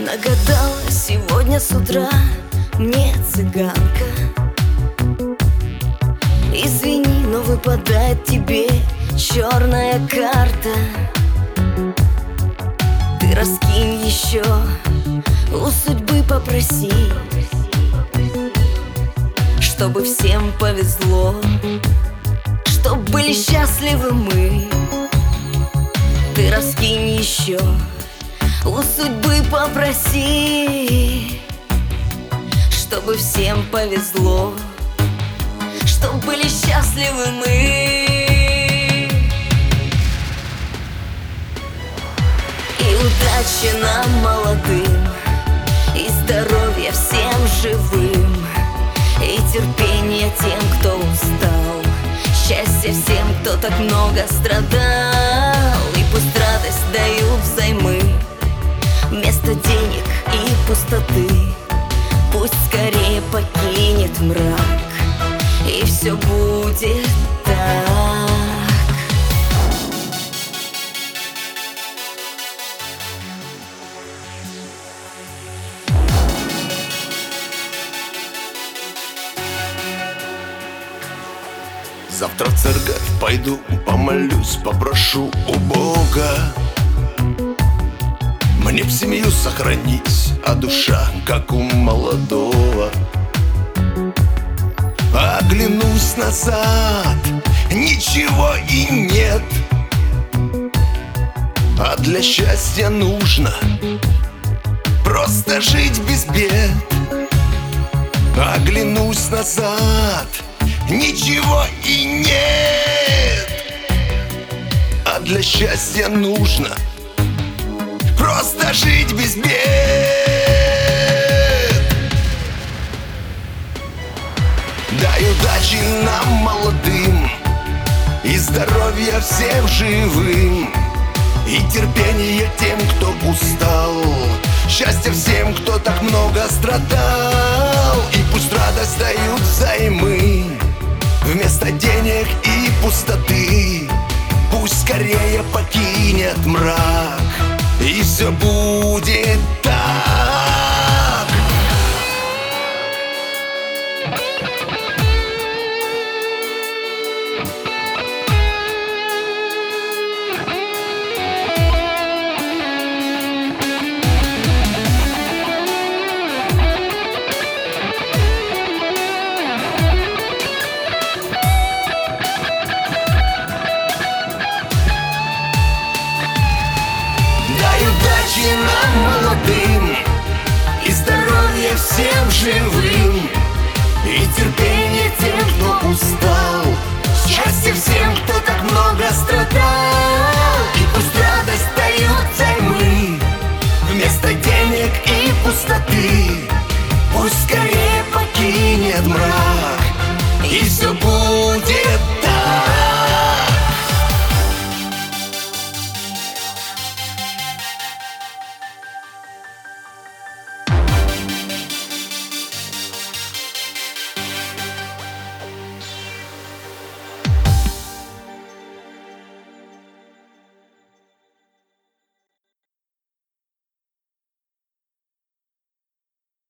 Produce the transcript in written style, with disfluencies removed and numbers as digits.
Нагадала сегодня с утра мне цыганка. Извини, но выпадает тебе черная карта. Ты раскинь еще, у судьбы попроси, чтобы всем повезло, чтоб были счастливы мы. Ты раскинь еще, у судьбы попроси, чтобы всем повезло, чтоб были счастливы мы. И удачи нам молодым, и здоровья всем живым, и терпения тем, кто устал, счастья всем, кто так много страдал. И пусть радость дают взаймы вместо денег и пустоты. Пусть скорее покинет мрак, и все будет так. Завтра в церковь пойду, помолюсь, попрошу у Бога мне б семью сохранить, а душа, как у молодого. Оглянусь назад, ничего и нет, а для счастья нужно просто жить без бед. Оглянусь назад, ничего и нет, а для счастья нужно просто жить без бед. Дай удачи нам молодым, и здоровья всем живым, и терпения тем, кто устал, счастья всем, кто так много страдал. И пусть радость дают взаймы вместо денег и пустоты. Пусть скорее покинет мрак, и все будет так. Удачи нам молодым, и здоровья всем живым,